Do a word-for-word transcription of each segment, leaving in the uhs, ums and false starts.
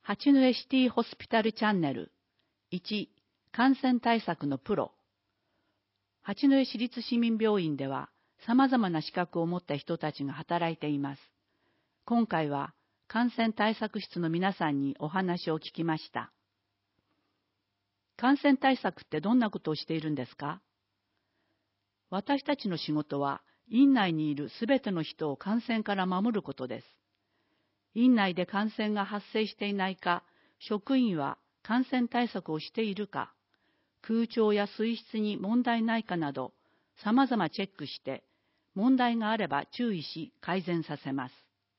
八戸シティホスピタルチャンネルいち、感染対策のプロ。八戸市立市民病院では様々な資格を持った人たちが働いています。今回は感染対策室の皆さんにお話を聞きました。感染対策ってどんなことをしているんですか？私たちの仕事は院内にいるすべての人を感染から守ることです。院内で感染が発生していないか、職員は感染対策をしているか、空調や水質に問題ないかなど、様々チェックして、問題があれば注意し改善させます。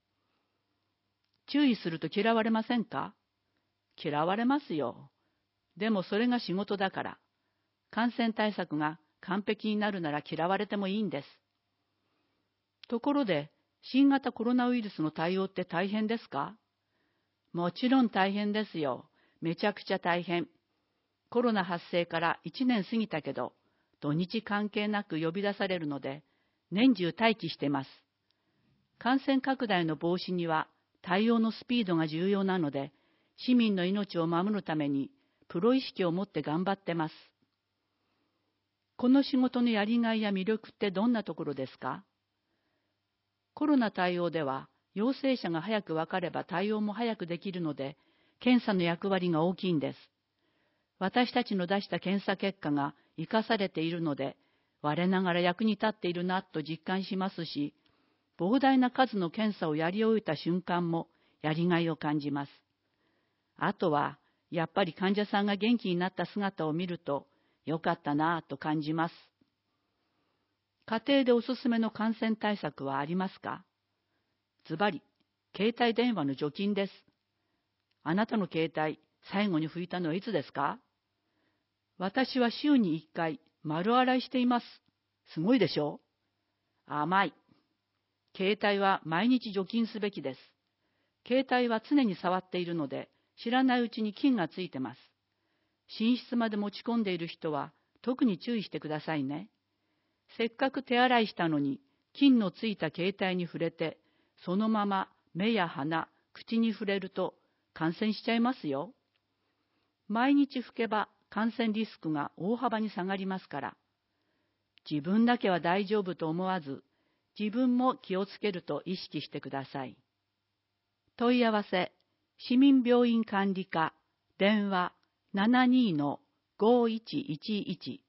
注意すると嫌われませんか？嫌われますよ。でもそれが仕事だから、感染対策が完璧になるなら嫌われてもいいんです。ところで、新型コロナウイルスの対応って大変ですか？もちろん大変ですよ。めちゃくちゃ大変。コロナ発生からいちねん過ぎたけど、土日関係なく呼び出されるので、年中待機してます。感染拡大の防止には対応のスピードが重要なので、市民の命を守るためにプロ意識を持って頑張ってます。この仕事のやりがいや魅力ってどんなところですか？コロナ対応では、陽性者が早く分かれば対応も早くできるので、検査の役割が大きいんです。私たちの出した検査結果が生かされているので、我ながら役に立っているなと実感しますし、膨大な数の検査をやり終えた瞬間もやりがいを感じます。あとは、やっぱり患者さんが元気になった姿を見ると、よかったなぁと感じます。家庭でおすすめの感染対策はありますか？ズバリ、携帯電話の除菌です。あなたの携帯、最後に拭いたのはいつですか？私は週にいっかい丸洗いしています。すごいでしょ？甘い。携帯は毎日除菌すべきです。携帯は常に触っているので、知らないうちに菌がついてます。寝室まで持ち込んでいる人は特に注意してくださいね。せっかく手洗いしたのに、菌のついた携帯に触れて、そのまま目や鼻、口に触れると感染しちゃいますよ。毎日拭けば感染リスクが大幅に下がりますから。自分だけは大丈夫と思わず、自分も気をつけると意識してください。問い合わせ、市民病院管理課、電話 ななにーのごいちいちいち